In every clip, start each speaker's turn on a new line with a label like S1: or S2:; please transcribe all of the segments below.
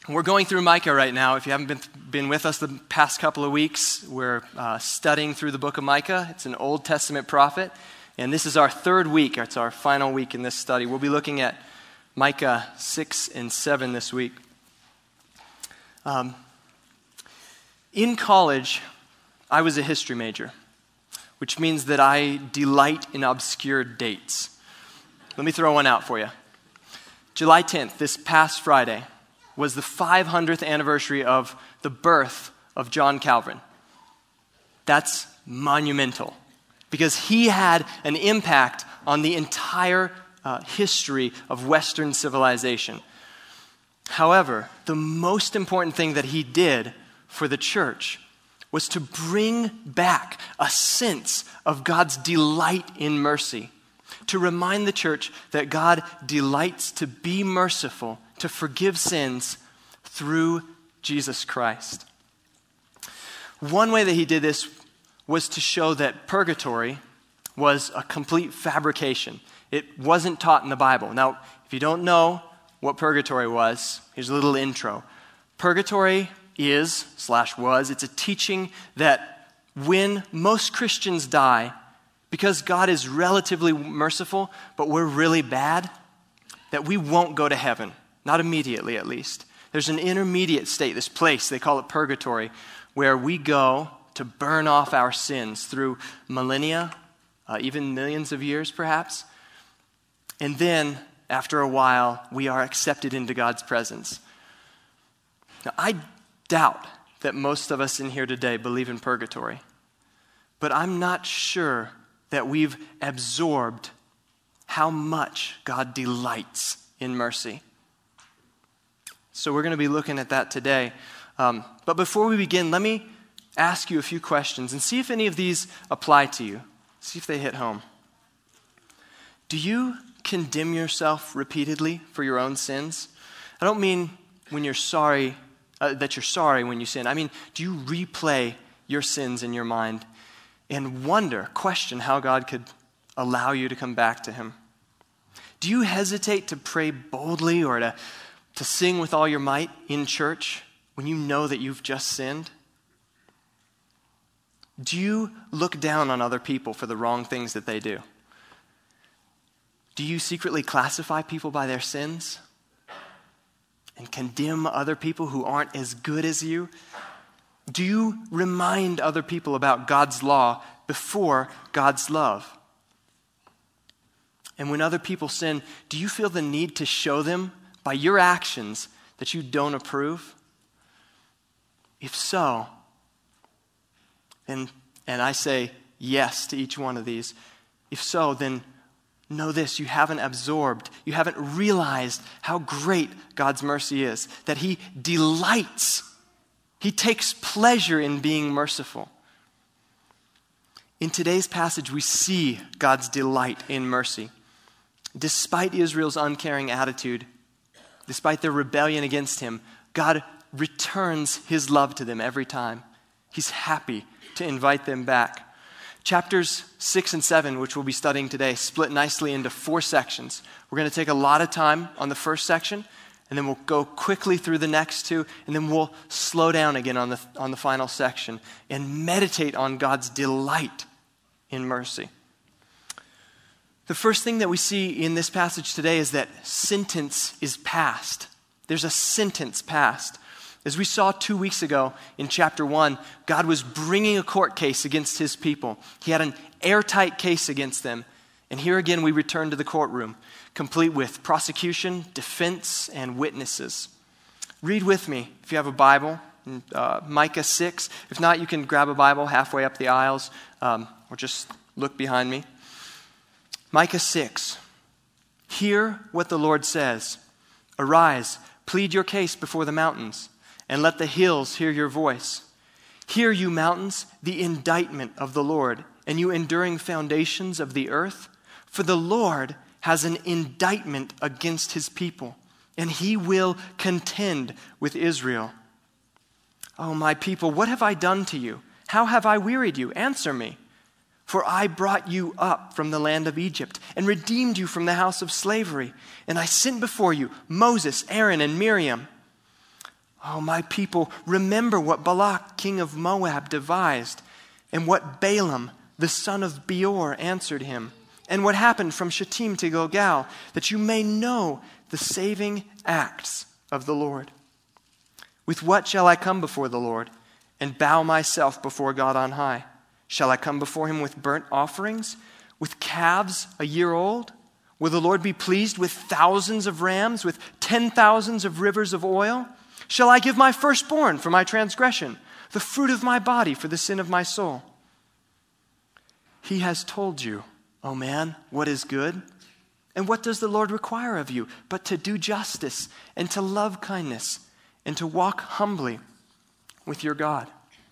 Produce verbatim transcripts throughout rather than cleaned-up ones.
S1: We're going through Micah right now. If you haven't been, been with us the past couple of weeks, we're uh, studying through the book of Micah. It's an Old Testament prophet, and this is our third week. It's our final week in this study. We'll be looking at Micah six and seven this week. Um, in college, I was a history major, which means that I delight in obscure dates. Let me throw one out for you. July tenth, this past Friday, was the five hundredth anniversary of the birth of John Calvin. That's monumental because he had an impact on the entire uh, history of Western civilization. However, the most important thing that he did for the church was to bring back a sense of God's delight in mercy, to remind the church that God delights to be merciful, to forgive sins through Jesus Christ. One way that he did this was to show that purgatory was a complete fabrication. It wasn't taught in the Bible. Now, if you don't know what purgatory was, here's a little intro. Purgatory is, slash was, it's a teaching that when most Christians die, because God is relatively merciful, but we're really bad, that we won't go to heaven. Not immediately, at least. There's an intermediate state, this place, they call it purgatory, where we go to burn off our sins through millennia, uh, even millions of years perhaps. And then, after a while, we are accepted into God's presence. Now, I doubt that most of us in here today believe in purgatory, but I'm not sure that we've absorbed how much God delights in mercy. So we're going to be looking at that today. Um, but before we begin, let me ask you a few questions and see if any of these apply to you. See if they hit home. Do you condemn yourself repeatedly for your own sins? I don't mean when you're sorry, uh, that you're sorry when you sin. I mean, do you replay your sins in your mind and wonder, question how God could allow you to come back to him? Do you hesitate to pray boldly or to To sing with all your might in church when you know that you've just sinned? Do you look down on other people for the wrong things that they do? Do you secretly classify people by their sins and condemn other people who aren't as good as you? Do you remind other people about God's law before God's love? And when other people sin, do you feel the need to show them by your actions that you don't approve? If so, then, and I say yes to each one of these, if so, then know this, you haven't absorbed, you haven't realized how great God's mercy is, that he delights, he takes pleasure in being merciful. In today's passage, we see God's delight in mercy. Despite Israel's uncaring attitude, despite their rebellion against him, God returns his love to them every time. He's happy to invite them back. Chapters six and seven, which we'll be studying today, split nicely into four sections. We're going to take a lot of time on the first section, and then we'll go quickly through the next two, and then we'll slow down again on the, on the final section and meditate on God's delight in mercy. The first thing that we see in this passage today is that sentence is passed. There's a sentence passed. As we saw two weeks ago in chapter one, God was bringing a court case against his people. He had an airtight case against them. And here again we return to the courtroom, complete with prosecution, defense, and witnesses. Read with me if you have a Bible, in, uh, Micah six. If not, you can grab a Bible halfway up the aisles um, or just look behind me. Micah six, hear what the Lord says. Arise, plead your case before the mountains, and let the hills hear your voice. Hear, you mountains, the indictment of the Lord, and you enduring foundations of the earth. For the Lord has an indictment against his people, and he will contend with Israel. Oh, my people, what have I done to you? How have I wearied you? Answer me. For I brought you up from the land of Egypt and redeemed you from the house of slavery. And I sent before you Moses, Aaron, and Miriam. Oh, my people, remember what Balak, king of Moab, devised, and what Balaam, the son of Beor, answered him, and what happened from Shittim to Gilgal, that you may know the saving acts of the Lord. With what shall I come before the Lord and bow myself before God on high? Shall I come before him with burnt offerings, with calves a year old? Will the Lord be pleased with thousands of rams, with ten thousands of rivers of oil? Shall I give my firstborn for my transgression, the fruit of my body for the sin of my soul? He has told you, O man, what is good. And what does the Lord require of you but to do justice and to love kindness and to walk humbly with your God?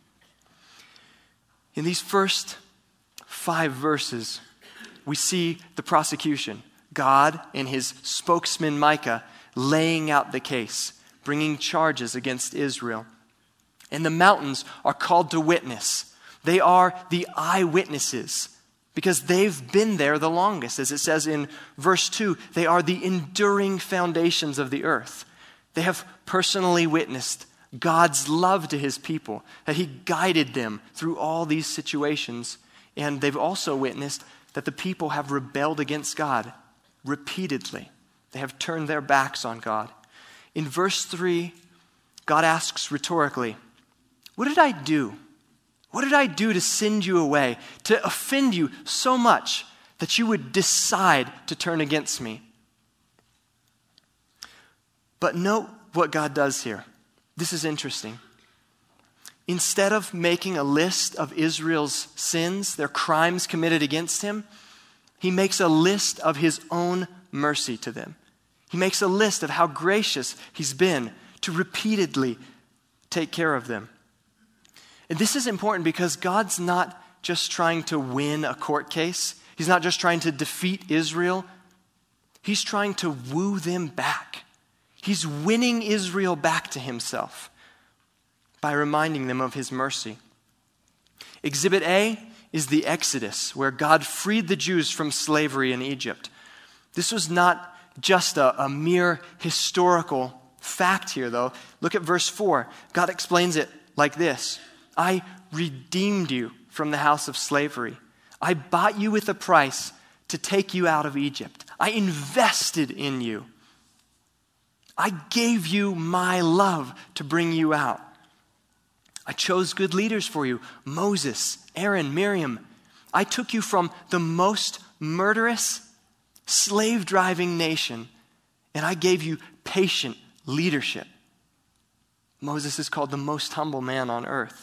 S1: In these first five verses, we see the prosecution. God and his spokesman Micah laying out the case, bringing charges against Israel. And the mountains are called to witness. They are the eyewitnesses because they've been there the longest. As it says in verse two, they are the enduring foundations of the earth. They have personally witnessed God's love to his people, that he guided them through all these situations. And they've also witnessed that the people have rebelled against God repeatedly. They have turned their backs on God. In verse three, God asks rhetorically, what did I do? What did I do to send you away, to offend you so much that you would decide to turn against me? But note what God does here. This is interesting. Instead of making a list of Israel's sins, their crimes committed against him, he makes a list of his own mercy to them. He makes a list of how gracious he's been to repeatedly take care of them. And this is important because God's not just trying to win a court case. He's not just trying to defeat Israel. He's trying to woo them back. He's winning Israel back to himself by reminding them of his mercy. Exhibit A is the Exodus, where God freed the Jews from slavery in Egypt. This was not just a, a mere historical fact here, though. Look at verse four. God explains it like this. I redeemed you from the house of slavery. I bought you with a price to take you out of Egypt. I invested in you. I gave you my love to bring you out. I chose good leaders for you, Moses, Aaron, Miriam. I took you from the most murderous, slave-driving nation, and I gave you patient leadership. Moses is called the most humble man on earth.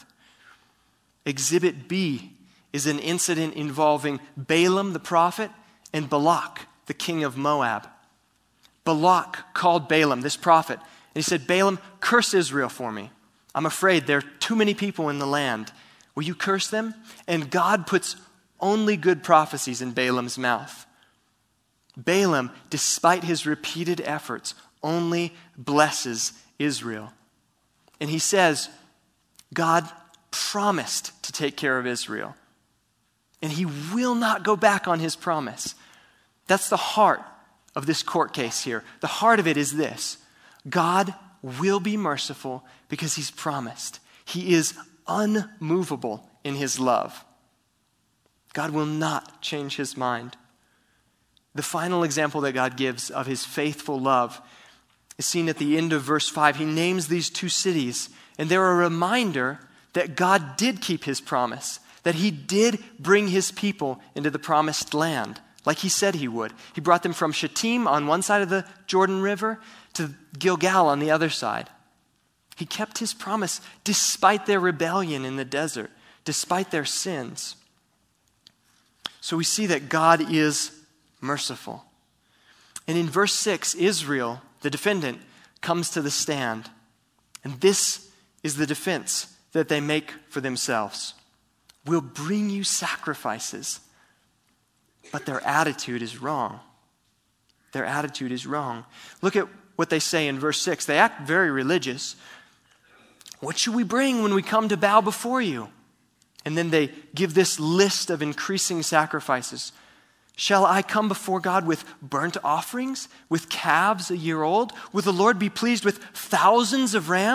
S1: Exhibit B is an incident involving Balaam the prophet and Balak, the king of Moab. Balak called Balaam, this prophet, and he said, Balaam, curse Israel for me. I'm afraid there are too many people in the land. Will you curse them? And God puts only good prophecies in Balaam's mouth. Balaam, despite his repeated efforts, only blesses Israel. And he says, God promised to take care of Israel. And he will not go back on his promise. That's the heart of this court case here. The heart of it is this. God will be merciful because he's promised. He is unmovable in his love. God will not change his mind. The final example that God gives of his faithful love is seen at the end of verse five. He names these two cities, and they're a reminder that God did keep his promise, that he did bring his people into the promised land, like he said he would. He brought them from Shittim on one side of the Jordan River to Gilgal on the other side. He kept his promise despite their rebellion in the desert, despite their sins. So we see that God is merciful. And in verse six, Israel, the defendant, comes to the stand. And this is the defense that they make for themselves. We'll bring you sacrifices. But their attitude is wrong. Their attitude is wrong. Look at what they say in verse six. They act very religious. What should we bring when we come to bow before you? And then they give this list of increasing sacrifices. Shall I come before God with burnt offerings, with calves a year old? Will the Lord be pleased with thousands of rams?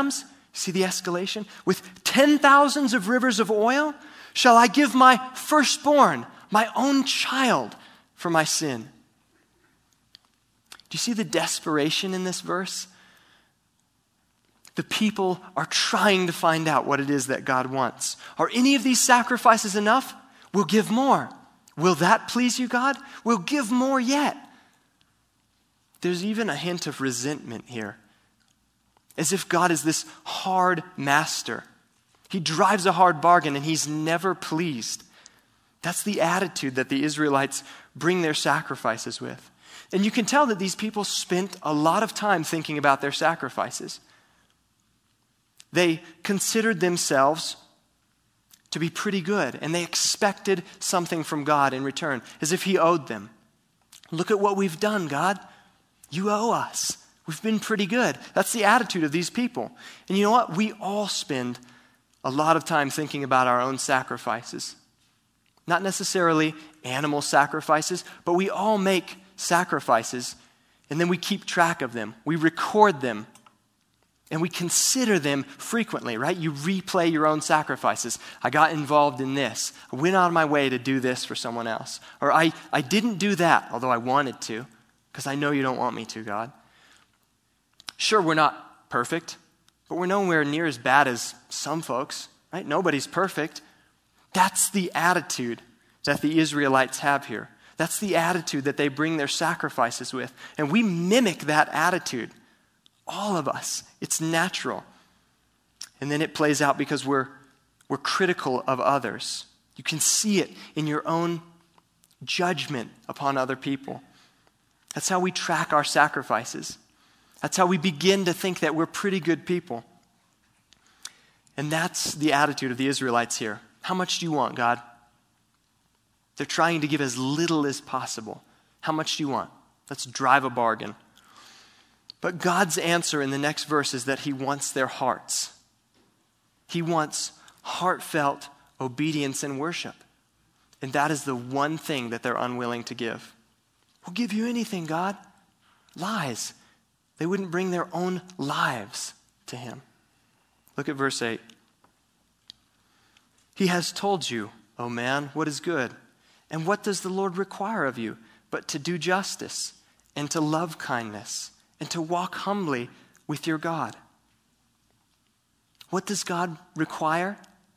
S1: See the escalation? With ten thousands of rivers of oil, shall I give my firstborn, my own child, for my sin? Do you see the desperation in this verse? The people are trying to find out what it is that God wants. Are any of these sacrifices enough? We'll give more. Will that please you, God? We'll give more yet. There's even a hint of resentment here. As if God is this hard master. He drives a hard bargain and he's never pleased. That's the attitude that the Israelites bring their sacrifices with. And you can tell that these people spent a lot of time thinking about their sacrifices. They considered themselves to be pretty good, and they expected something from God in return, as if he owed them. Look at what we've done, God. You owe us. We've been pretty good. That's the attitude of these people. And you know what? We all spend a lot of time thinking about our own sacrifices. Not necessarily animal sacrifices, but we all make sacrifices, and then we keep track of them. We record them, and we consider them frequently, right? You replay your own sacrifices. I got involved in this. I went out of my way to do this for someone else. Or I, I didn't do that, although I wanted to, because I know you don't want me to, God. Sure, we're not perfect, but we're nowhere near as bad as some folks, right? Nobody's perfect. That's the attitude that the Israelites have here. That's the attitude that they bring their sacrifices with. And we mimic that attitude. All of us. It's natural. And then it plays out because we're, we're critical of others. You can see it in your own judgment upon other people. That's how we track our sacrifices. That's how we begin to think that we're pretty good people. And that's the attitude of the Israelites here. How much do you want, God? They're trying to give as little as possible. How much do you want? Let's drive a bargain. But God's answer in the next verse is that he wants their hearts. He wants heartfelt obedience and worship. And that is the one thing that they're unwilling to give. We'll give you anything, God. Lies. They wouldn't bring their own lives to him. Look at verse eight. He has told you, O man, what is good. And what does the Lord require of you but to do justice and to love kindness and to walk humbly with your God? What does God require?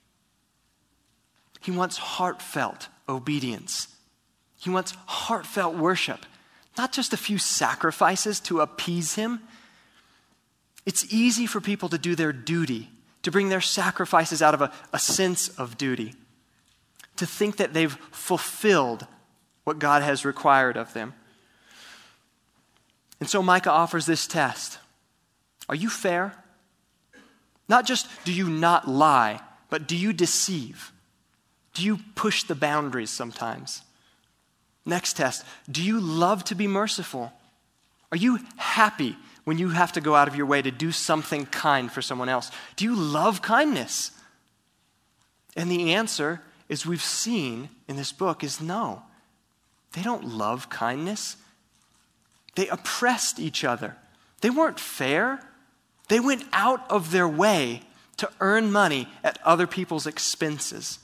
S1: He wants heartfelt obedience. He wants heartfelt worship, not just a few sacrifices to appease him. It's easy for people to do their duty, to bring their sacrifices out of a, a sense of duty, to think that they've fulfilled what God has required of them. And so Micah offers this test. Are you fair? Not just do you not lie, but do you deceive? Do you push the boundaries sometimes? Next test, do you love to be merciful? Are you happy when you have to go out of your way to do something kind for someone else? Do you love kindness? And the answer, as we've seen in this book, is no. They don't love kindness. They oppressed each other. They weren't fair. They went out of their way to earn money at other people's expenses.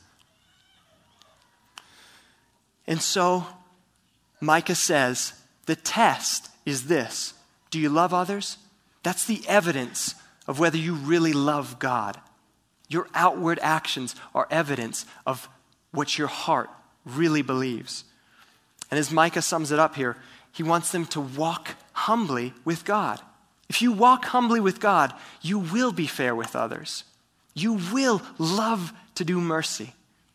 S1: And so Micah says, the test is this. Do you love others? That's the evidence of whether you really love God. Your outward actions are evidence of what your heart really believes. And as Micah sums it up here, he wants them to walk humbly with God. If you walk humbly with God, you will be fair with others. You will love to do mercy.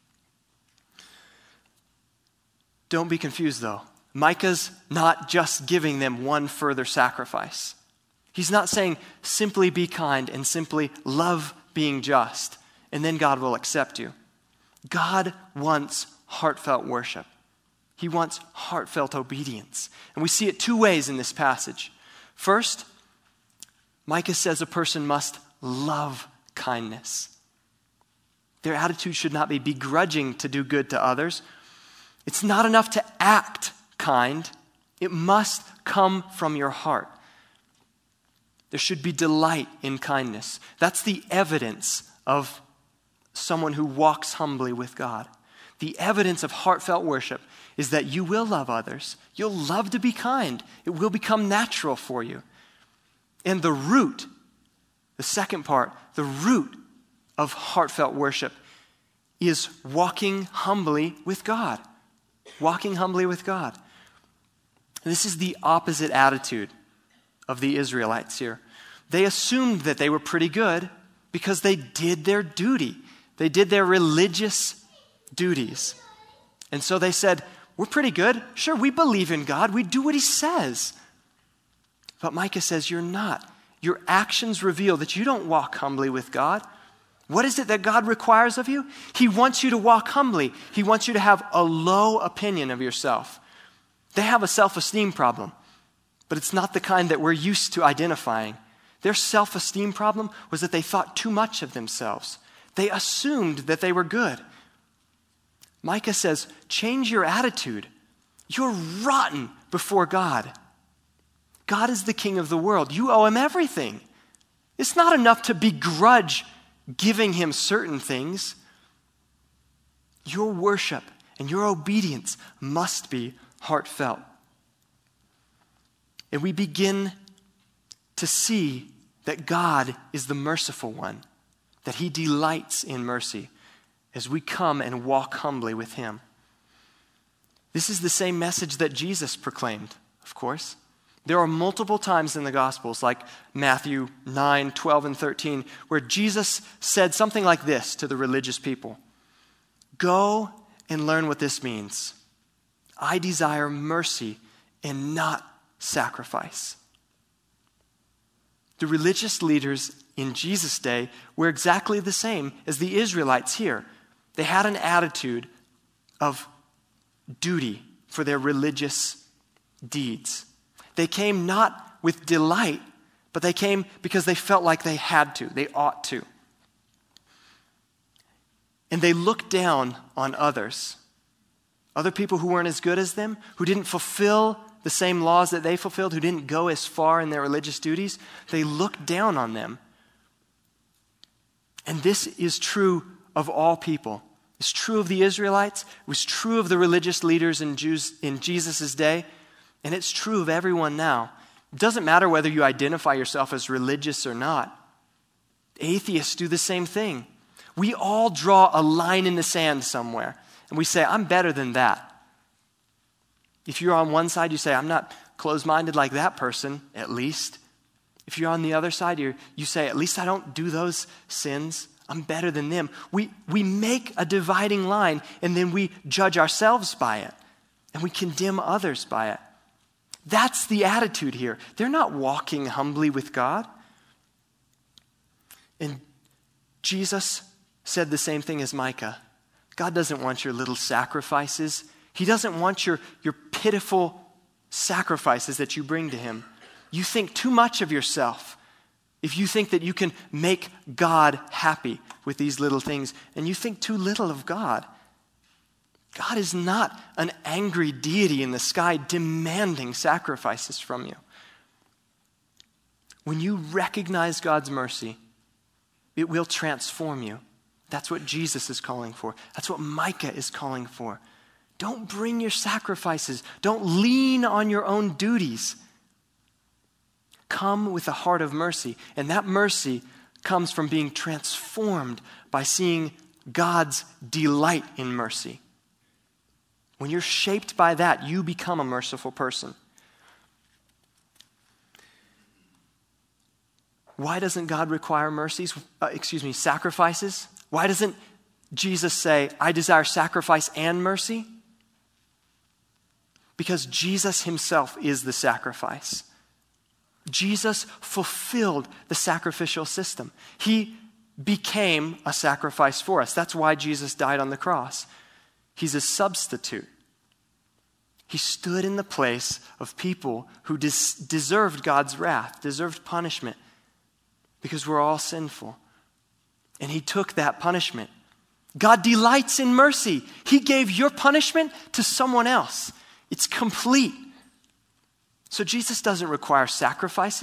S1: Don't be confused though. Micah's not just giving them one further sacrifice. He's not saying simply be kind and simply love being just, and then God will accept you. God wants heartfelt worship. He wants heartfelt obedience. And we see it two ways in this passage. First, Micah says a person must love kindness. Their attitude should not be begrudging to do good to others. It's not enough to act kind. It must come from your heart. There should be delight in kindness. That's the evidence of someone who walks humbly with God. The evidence of heartfelt worship is that you will love others. You'll love to be kind. It will become natural for you. And the root, the second part, the root of heartfelt worship is walking humbly with God. Walking humbly with God. And this is the opposite attitude of the Israelites here. They assumed that they were pretty good because they did their duty. They did their religious duties. And so they said, we're pretty good. Sure, we believe in God. We do what he says. But Micah says, you're not. Your actions reveal that you don't walk humbly with God. What is it that God requires of you? He wants you to walk humbly. He wants you to have a low opinion of yourself. They have a self-esteem problem, but it's not the kind that we're used to identifying. Their self-esteem problem was that they thought too much of themselves. They assumed that they were good. Micah says, change your attitude. You're rotten before God. God is the king of the world. You owe him everything. It's not enough to begrudge giving him certain things. Your worship and your obedience must be heartfelt. And we begin to see that God is the merciful one, that he delights in mercy as we come and walk humbly with him. This is the same message that Jesus proclaimed, of course. There are multiple times in the Gospels, like Matthew nine, twelve, and thirteen, where Jesus said something like this to the religious people. Go and learn what this means. I desire mercy and not sacrifice. The religious leaders in Jesus' day were exactly the same as the Israelites here. They had an attitude of duty for their religious deeds. They came not with delight, but they came because they felt like they had to, they ought to. And they looked down on others, other people who weren't as good as them, who didn't fulfill the same laws that they fulfilled, who didn't go as far in their religious duties. They looked down on them. And this is true of all people. It's true of the Israelites. It was true of the religious leaders in Jews in Jesus' day. And it's true of everyone now. It doesn't matter whether you identify yourself as religious or not. Atheists do the same thing. We all draw a line in the sand somewhere. And we say, I'm better than that. If you're on one side, you say, I'm not closed-minded like that person, at least. If you're on the other side, you you say, at least I don't do those sins. I'm better than them. We, we make a dividing line, and then we judge ourselves by it. And we condemn others by it. That's the attitude here. They're not walking humbly with God. And Jesus said the same thing as Micah. God doesn't want your little sacrifices. He doesn't want your, your pitiful sacrifices that you bring to him. You think too much of yourself if you think that you can make God happy with these little things, and you think too little of God. God is not an angry deity in the sky demanding sacrifices from you. When you recognize God's mercy, it will transform you. That's what Jesus is calling for. That's what Micah is calling for. Don't bring your sacrifices. Don't lean on your own duties. Come with a heart of mercy. And that mercy comes from being transformed by seeing God's delight in mercy. When you're shaped by that, you become a merciful person. Why doesn't God require mercies, uh, excuse me, sacrifices? Why doesn't Jesus say, I desire sacrifice and mercy? Because Jesus himself is the sacrifice. Jesus fulfilled the sacrificial system. He became a sacrifice for us. That's why Jesus died on the cross. He's a substitute. He stood in the place of people who des- deserved God's wrath, deserved punishment, because we're all sinful. And he took that punishment. God delights in mercy. He gave your punishment to someone else. It's complete. So Jesus doesn't require sacrifices.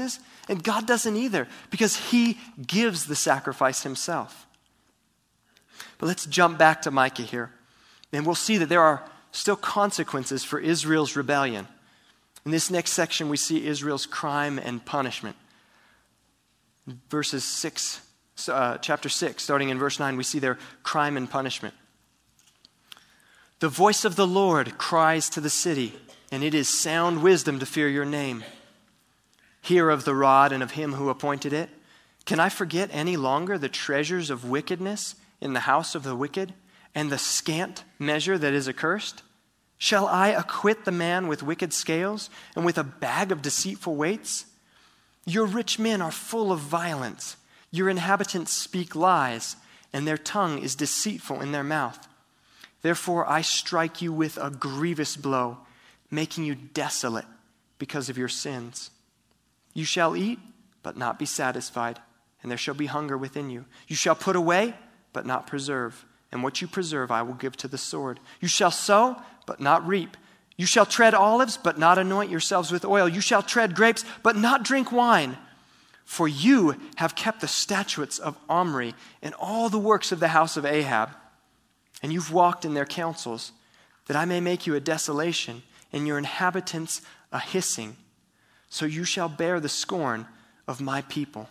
S1: And God doesn't either, because he gives the sacrifice himself. But let's jump back to Micah here. And we'll see that there are still consequences for Israel's rebellion. In this next section, we see Israel's crime and punishment. In verses six, uh, chapter six, starting in verse nine, we see their crime and punishment. The voice of the Lord cries to the city, and it is sound wisdom to fear your name. Hear of the rod and of him who appointed it. Can I forget any longer the treasures of wickedness in the house of the wicked, and the scant measure that is accursed? Shall I acquit the man with wicked scales, and with a bag of deceitful weights? Your rich men are full of violence. Your inhabitants speak lies, and their tongue is deceitful in their mouth. Therefore I strike you with a grievous blow, making you desolate because of your sins. You shall eat, but not be satisfied, and there shall be hunger within you. You shall put away, but not preserve, and what you preserve I will give to the sword. You shall sow, but not reap. You shall tread olives, but not anoint yourselves with oil. You shall tread grapes, but not drink wine. For you have kept the statutes of Omri and all the works of the house of Ahab. And you've walked in their counsels, that I may make you a desolation, and your inhabitants a hissing. So you shall bear the scorn of my people.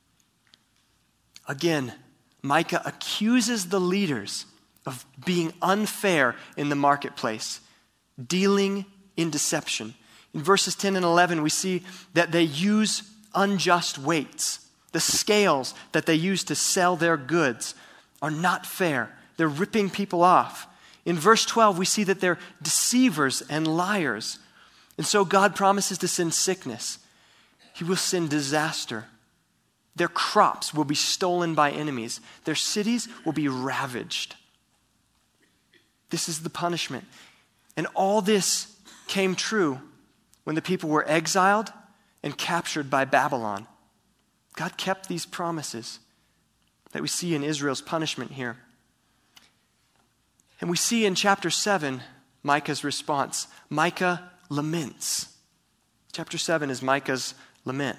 S1: Again, Micah accuses the leaders of being unfair in the marketplace, dealing in deception. In verses ten and eleven, we see that they use unjust weights. The scales that they use to sell their goods are not fair. They're ripping people off. In verse twelve, we see that they're deceivers and liars. And so God promises to send sickness. He will send disaster. Their crops will be stolen by enemies. Their cities will be ravaged. This is the punishment. And all this came true when the people were exiled and captured by Babylon. God kept these promises that we see in Israel's punishment here. And we see in chapter seven, Micah's response. Micah laments. Chapter seven is Micah's lament.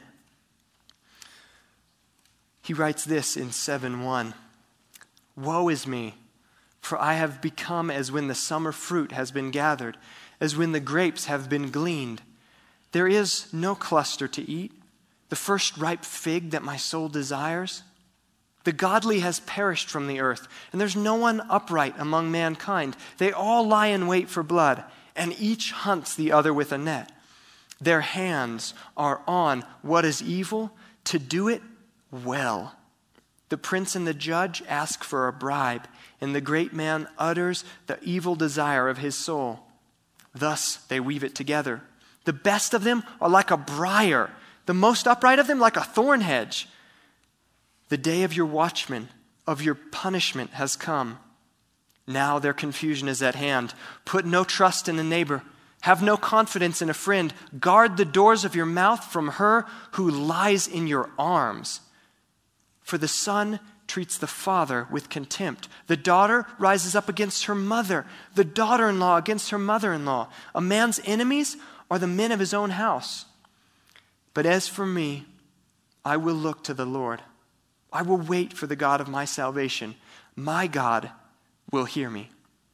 S1: He writes this in seven one. Woe is me, for I have become as when the summer fruit has been gathered, as when the grapes have been gleaned. There is no cluster to eat, the first ripe fig that my soul desires. The godly has perished from the earth, and there's no one upright among mankind. They all lie in wait for blood, and each hunts the other with a net. Their hands are on what is evil, to do it well. The prince and the judge ask for a bribe, and the great man utters the evil desire of his soul. Thus they weave it together. The best of them are like a briar, the most upright of them like a thorn hedge. The day of your watchman, of your punishment has come. Now their confusion is at hand. Put no trust in a neighbor. Have no confidence in a friend. Guard the doors of your mouth from her who lies in your arms. For the son treats the father with contempt. The daughter rises up against her mother. The daughter-in-law against her mother-in-law. A man's enemies are the men of his own house. But as for me, I will look to the Lord. I will wait for the God of my salvation. My God will hear me.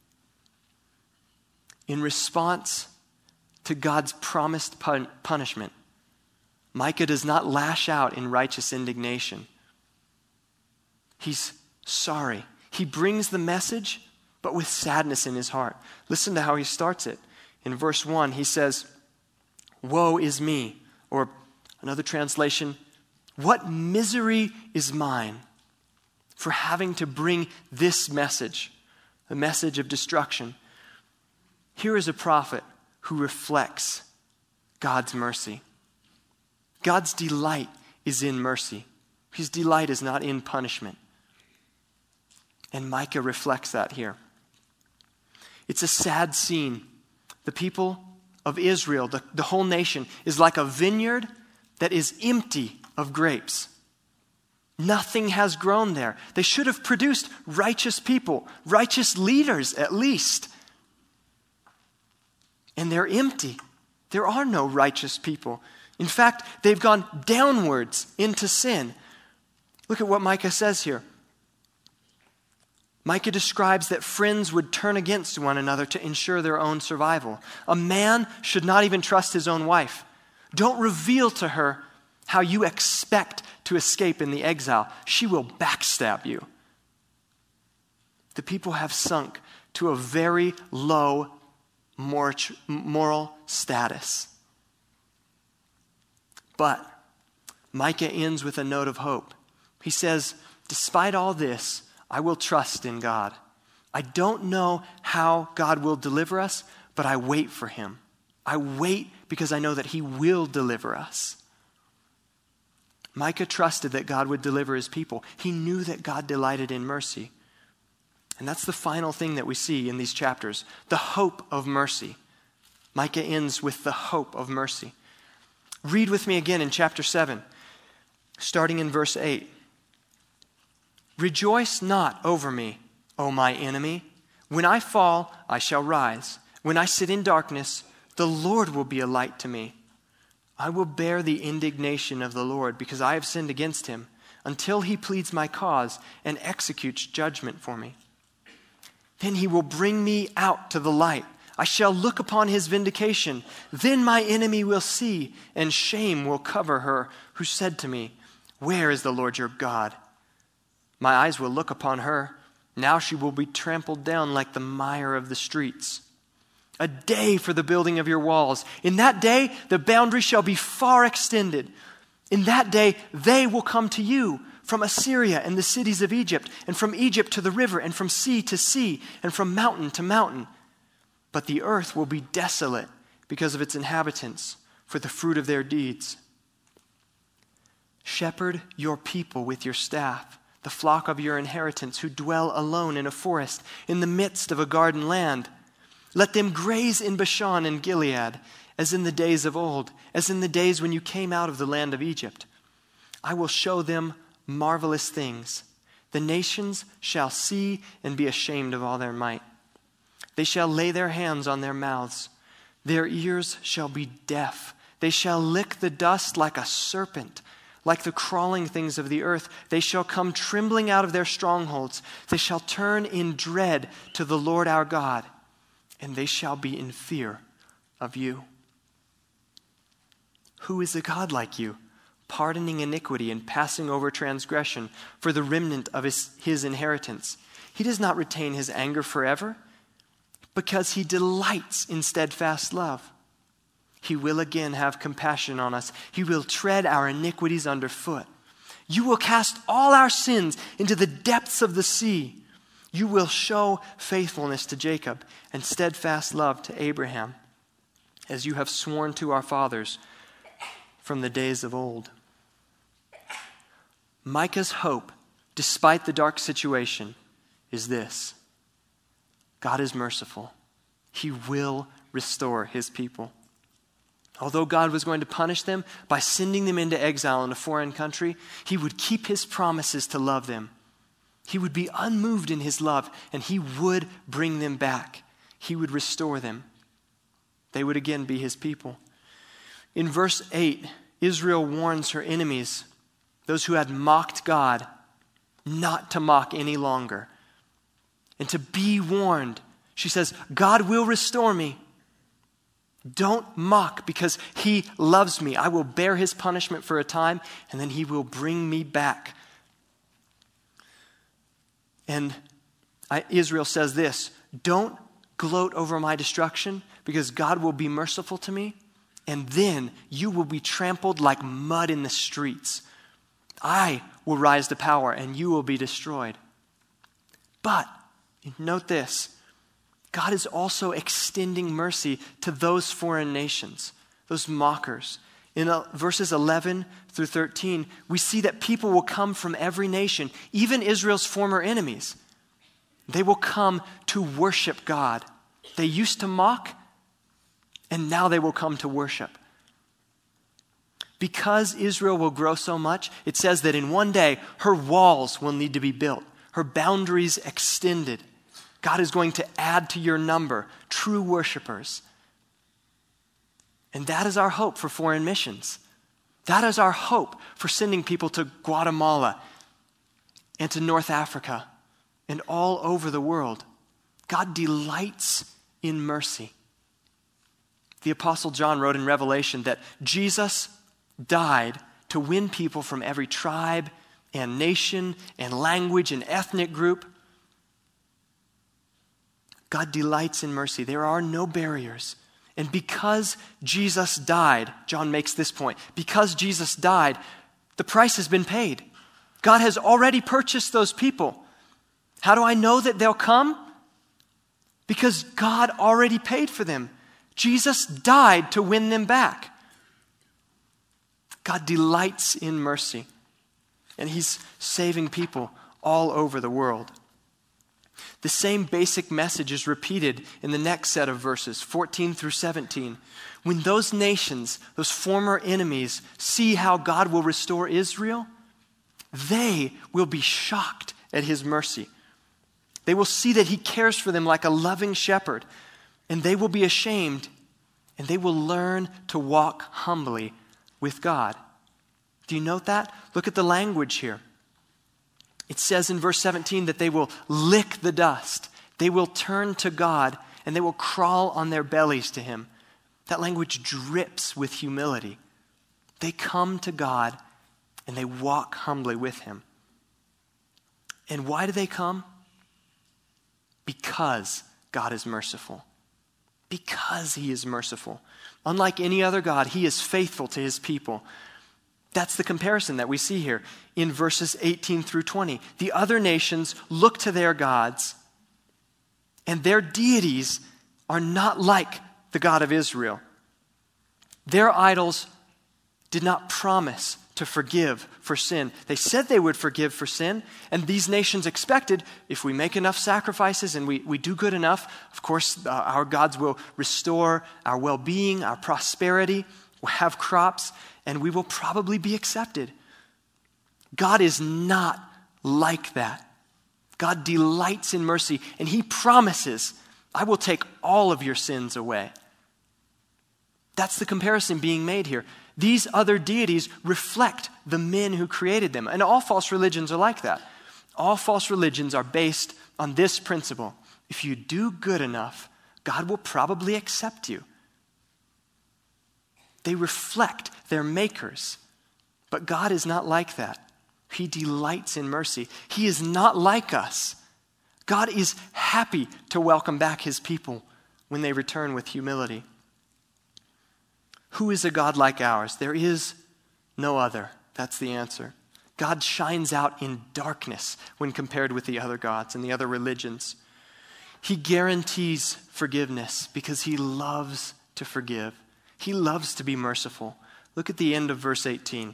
S1: In response to God's promised pun- punishment, Micah does not lash out in righteous indignation. He's sorry. He brings the message, but with sadness in his heart. Listen to how he starts it. In verse one, he says, Woe is me, or another translation, what misery is mine for having to bring this message, the message of destruction. Here is a prophet who reflects God's mercy. God's delight is in mercy. His delight is not in punishment. And Micah reflects that here. It's a sad scene. The people of Israel, the, the whole nation, is like a vineyard that is empty of grapes. Nothing has grown there. They should have produced righteous people, righteous leaders at least. And they're empty. There are no righteous people. In fact, they've gone downwards into sin. Look at what Micah says here. Micah describes that friends would turn against one another to ensure their own survival. A man should not even trust his own wife. Don't reveal to her how you expect to escape in the exile. She will backstab you. The people have sunk to a very low moral status. But Micah ends with a note of hope. He says, despite all this, I will trust in God. I don't know how God will deliver us, but I wait for him. I wait because I know that he will deliver us. Micah trusted that God would deliver his people. He knew that God delighted in mercy. And that's the final thing that we see in these chapters, the hope of mercy. Micah ends with the hope of mercy. Read with me again in chapter seven, starting in verse eight. Rejoice not over me, O my enemy. When I fall, I shall rise. When I sit in darkness, the Lord will be a light to me. I will bear the indignation of the Lord because I have sinned against him, until he pleads my cause and executes judgment for me. Then he will bring me out to the light. I shall look upon his vindication. Then my enemy will see, and shame will cover her who said to me, where is the Lord your God? My eyes will look upon her. Now she will be trampled down like the mire of the streets. A day for the building of your walls. In that day, the boundary shall be far extended. In that day, they will come to you from Assyria and the cities of Egypt, and from Egypt to the river, and from sea to sea, and from mountain to mountain. But the earth will be desolate because of its inhabitants, for the fruit of their deeds. Shepherd your people with your staff, the flock of your inheritance, who dwell alone in a forest, in the midst of a garden land. Let them graze in Bashan and Gilead, as in the days of old, as in the days when you came out of the land of Egypt. I will show them marvelous things. The nations shall see and be ashamed of all their might. They shall lay their hands on their mouths. Their ears shall be deaf. They shall lick the dust like a serpent. Like the crawling things of the earth, they shall come trembling out of their strongholds. They shall turn in dread to the Lord our God, and they shall be in fear of you. Who is a God like you, pardoning iniquity and passing over transgression for the remnant of his, his inheritance? He does not retain his anger forever, because he delights in steadfast love. He will again have compassion on us. He will tread our iniquities underfoot. You will cast all our sins into the depths of the sea. You will show faithfulness to Jacob and steadfast love to Abraham, as you have sworn to our fathers from the days of old. Micah's hope, despite the dark situation, is this: God is merciful. He will restore his people. Although God was going to punish them by sending them into exile in a foreign country, he would keep his promises to love them. He would be unmoved in his love, and he would bring them back. He would restore them. They would again be his people. In verse eight, Israel warns her enemies, those who had mocked God, not to mock any longer, and to be warned. She says, God will restore me. Don't mock, because he loves me. I will bear his punishment for a time, and then he will bring me back. And I, Israel says this: don't gloat over my destruction, because God will be merciful to me, and then you will be trampled like mud in the streets. I will rise to power, and you will be destroyed. But note this: God is also extending mercy to those foreign nations, those mockers. In verses eleven through thirteen, we see that people will come from every nation, even Israel's former enemies. They will come to worship God. They used to mock, and now they will come to worship. Because Israel will grow so much, it says that in one day, her walls will need to be built, her boundaries extended. God is going to add to your number true worshipers. And that is our hope for foreign missions. That is our hope for sending people to Guatemala and to North Africa and all over the world. God delights in mercy. The Apostle John wrote in Revelation that Jesus died to win people from every tribe and nation and language and ethnic group. God delights in mercy. There are no barriers. And because Jesus died, John makes this point, because Jesus died, the price has been paid. God has already purchased those people. How do I know that they'll come? Because God already paid for them. Jesus died to win them back. God delights in mercy, and he's saving people all over the world. The same basic message is repeated in the next set of verses, fourteen through seventeen. When those nations, those former enemies, see how God will restore Israel, they will be shocked at his mercy. They will see that he cares for them like a loving shepherd, and they will be ashamed, and they will learn to walk humbly with God. Do you note that? Look at the language here. It says in verse seventeen that they will lick the dust. They will turn to God, and they will crawl on their bellies to him. That language drips with humility. They come to God, and they walk humbly with him. And why do they come? Because God is merciful. Because he is merciful. Unlike any other God, he is faithful to his people. That's the comparison that we see here in verses eighteen through twenty. The other nations look to their gods, and their deities are not like the God of Israel. Their idols did not promise to forgive for sin. They said they would forgive for sin, and these nations expected, if we make enough sacrifices and we, we do good enough, of course, uh, our gods will restore our well-being, our prosperity, we'll have crops, and we will probably be accepted. God is not like that. God delights in mercy, and he promises, I will take all of your sins away. That's the comparison being made here. These other deities reflect the men who created them. And all false religions are like that. All false religions are based on this principle. If you do good enough, God will probably accept you. They reflect their makers. But God is not like that. He delights in mercy. He is not like us. God is happy to welcome back his people when they return with humility. Who is a God like ours? There is no other. That's the answer. God shines out in darkness when compared with the other gods and the other religions. He guarantees forgiveness because he loves to forgive. He loves to be merciful. Look at the end of verse eighteen.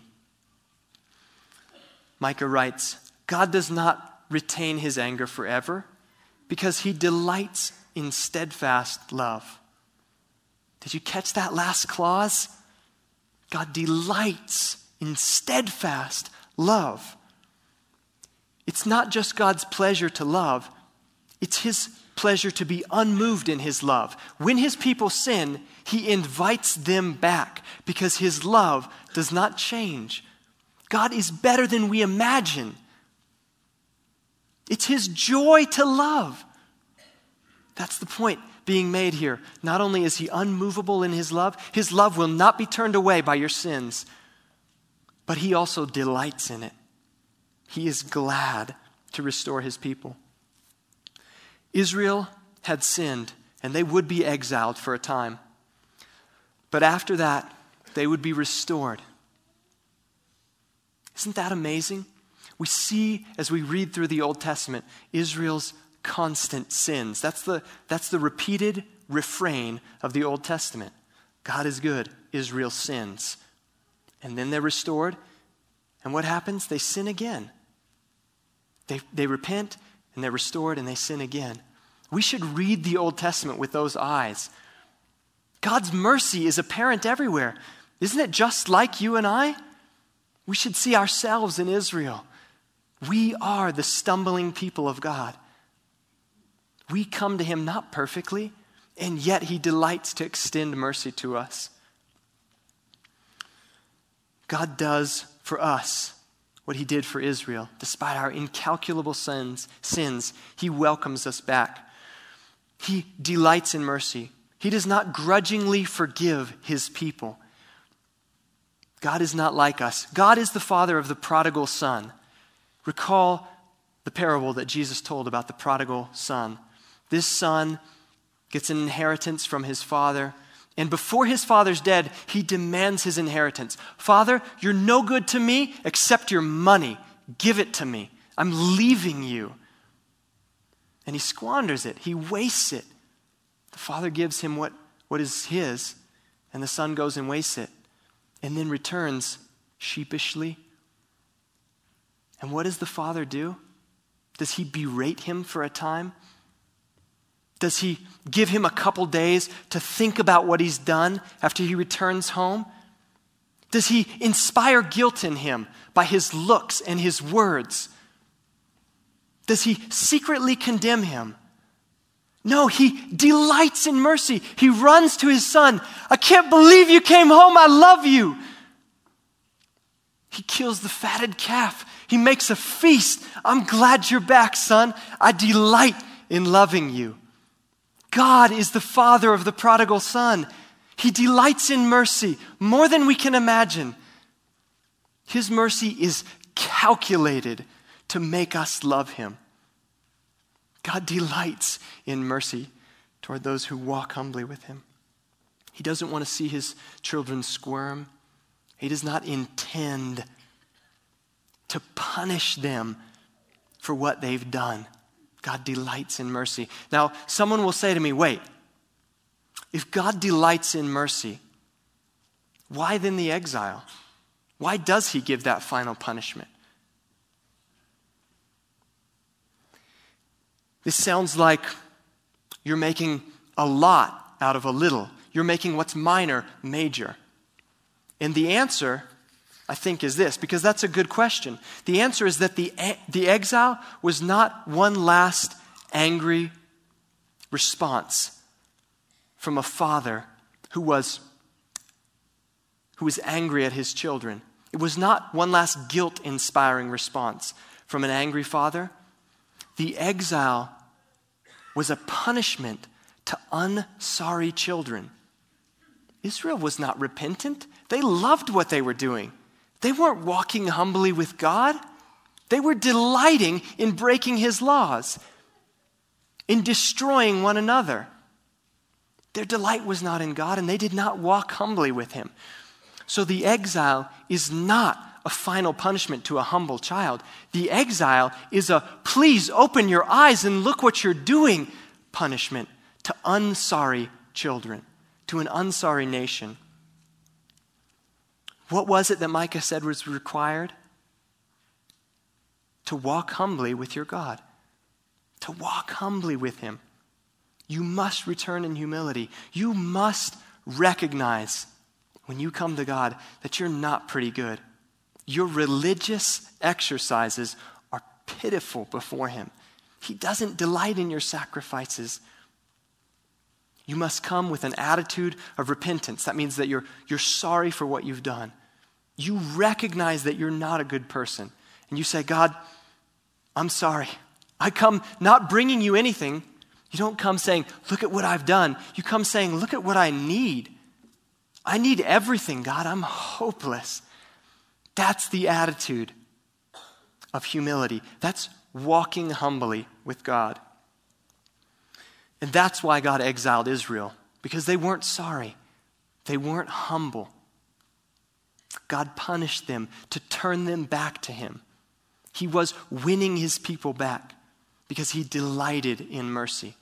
S1: Micah writes, God does not retain his anger forever because he delights in steadfast love. Did you catch that last clause? God delights in steadfast love. It's not just God's pleasure to love, it's his pleasure to be unmoved in his love. When his people sin, he invites them back because his love does not change. God is better than we imagine. It's his joy to love. That's the point being made here. Not only is he unmovable in his love, his love will not be turned away by your sins, but he also delights in it. He is glad to restore his people. Israel had sinned, and they would be exiled for a time. But after that, they would be restored. Isn't that amazing? We see, as we read through the Old Testament, Israel's constant sins. That's the, that's the repeated refrain of the Old Testament. God is good, Israel sins. And then they're restored, and what happens? They sin again. They, they repent, and they're restored, and they sin again. We should read the Old Testament with those eyes. God's mercy is apparent everywhere. Isn't it just like you and I? We should see ourselves in Israel. We are the stumbling people of God. We come to him not perfectly, and yet he delights to extend mercy to us. God does for us what he did for Israel. Despite our incalculable sins, sins, he welcomes us back. He delights in mercy. He does not grudgingly forgive his people. God is not like us. God is the father of the prodigal son. Recall the parable that Jesus told about the prodigal son. This son gets an inheritance from his father, and before his father's dead, he demands his inheritance. Father, you're no good to me except your money. Give it to me. I'm leaving you. And he squanders it. He wastes it. The father gives him what, what is his, and the son goes and wastes it, and then returns sheepishly. And what does the father do? Does he berate him for a time? Does he give him a couple days to think about what he's done after he returns home? Does he inspire guilt in him by his looks and his words? Does he secretly condemn him? No, he delights in mercy. He runs to his son. I can't believe you came home. I love you. He kills the fatted calf. He makes a feast. I'm glad you're back, son. I delight in loving you. God is the father of the prodigal son. He delights in mercy more than we can imagine. His mercy is calculated to make us love him. God delights in mercy toward those who walk humbly with him. He doesn't want to see his children squirm. He does not intend to punish them for what they've done. God delights in mercy. Now, someone will say to me, wait, if God delights in mercy, why then the exile? Why does he give that final punishment? This sounds like you're making a lot out of a little. You're making what's minor major. And the answer, I think, is this, because that's a good question. The answer is that the, the exile was not one last angry response from a father who was, who was angry at his children. It was not one last guilt-inspiring response from an angry father. The exile was a punishment to unsorry children. Israel was not repentant. They loved what they were doing. They weren't walking humbly with God. They were delighting in breaking his laws, in destroying one another. Their delight was not in God, and they did not walk humbly with him. So the exile is not a final punishment to a humble child. The exile is a please open your eyes and look what you're doing punishment to unsorry children, to an unsorry nation. What was it that Micah said was required? To walk humbly with your God. To walk humbly with him. You must return in humility. You must recognize when you come to God that you're not pretty good. Your religious exercises are pitiful before him. He doesn't delight in your sacrifices. You must come with an attitude of repentance. That means that you're, you're sorry for what you've done. You recognize that you're not a good person. And you say, God, I'm sorry. I come not bringing you anything. You don't come saying, look at what I've done. You come saying, look at what I need. I need everything, God. I'm hopeless. That's the attitude of humility. That's walking humbly with God. And that's why God exiled Israel, because they weren't sorry. They weren't humble. God punished them to turn them back to him. He was winning his people back because he delighted in mercy.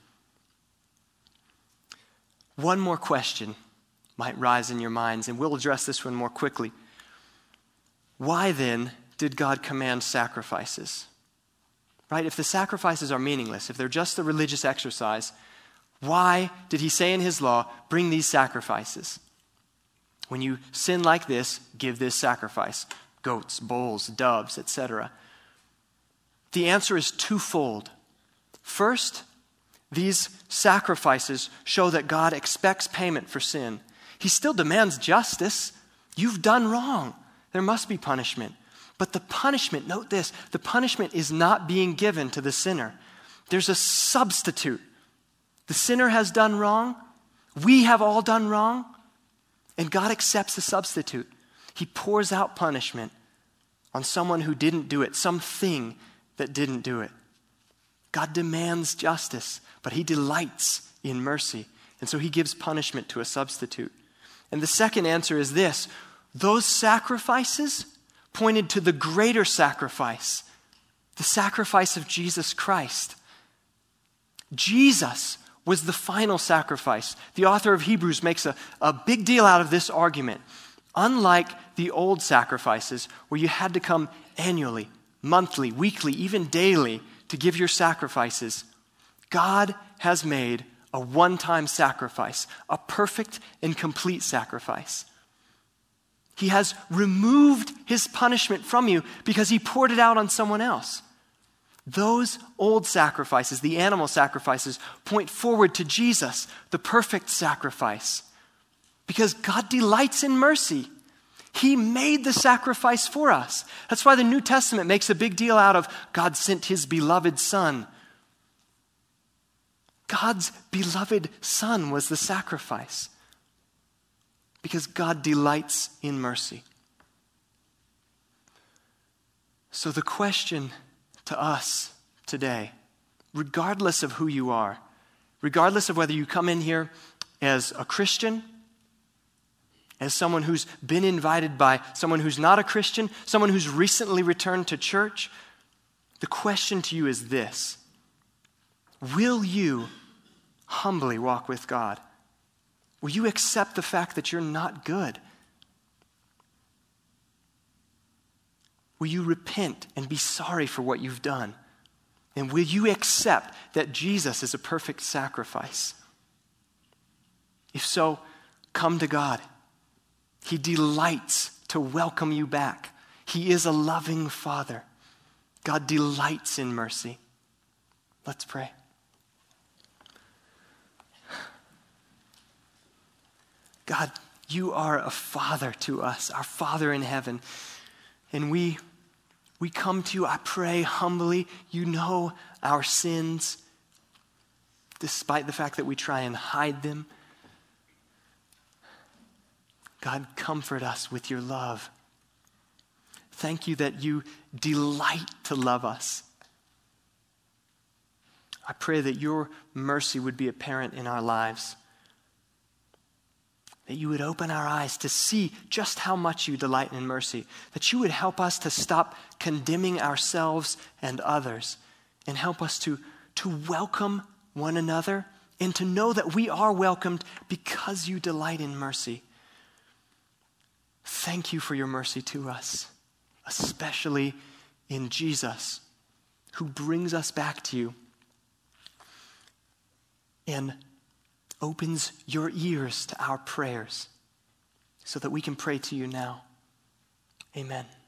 S1: One more question might rise in your minds, and we'll address this one more quickly. Why then did God command sacrifices? Right? If the sacrifices are meaningless, if they're just a religious exercise, why did he say in his law, bring these sacrifices? When you sin like this, give this sacrifice. Goats, bulls, doves, et cetera. The answer is twofold. First, these sacrifices show that God expects payment for sin. He still demands justice. You've done wrong. There must be punishment. But the punishment, note this, the punishment is not being given to the sinner. There's a substitute. The sinner has done wrong. We have all done wrong. And God accepts the substitute. He pours out punishment on someone who didn't do it, something that didn't do it. God demands justice, but he delights in mercy. And so he gives punishment to a substitute. And the second answer is this: those sacrifices pointed to the greater sacrifice, the sacrifice of Jesus Christ. Jesus was the final sacrifice. The author of Hebrews makes a, a big deal out of this argument. Unlike the old sacrifices, where you had to come annually, monthly, weekly, even daily to give your sacrifices, God has made a one-time sacrifice, a perfect and complete sacrifice. He has removed his punishment from you because he poured it out on someone else. Those old sacrifices, the animal sacrifices, point forward to Jesus, the perfect sacrifice. Because God delights in mercy. He made the sacrifice for us. That's why the New Testament makes a big deal out of God sent his beloved Son. God's beloved Son was the sacrifice. Because God delights in mercy. So the question to us today, regardless of who you are, regardless of whether you come in here as a Christian, as someone who's been invited by someone who's not a Christian, someone who's recently returned to church, the question to you is this: will you humbly walk with God? Will you accept the fact that you're not good? Will you repent and be sorry for what you've done? And will you accept that Jesus is a perfect sacrifice? If so, come to God. He delights to welcome you back. He is a loving Father. God delights in mercy. Let's pray. God, you are a Father to us, our Father in heaven. And we, we come to you, I pray, humbly. You know our sins, despite the fact that we try and hide them. God, comfort us with your love. Thank you that you delight to love us. I pray that your mercy would be apparent in our lives. That you would open our eyes to see just how much you delight in mercy. That you would help us to stop condemning ourselves and others. And help us to, to welcome one another. And to know that we are welcomed because you delight in mercy. Thank you for your mercy to us. Especially in Jesus, who brings us back to you. And opens your ears to our prayers so that we can pray to you now. Amen.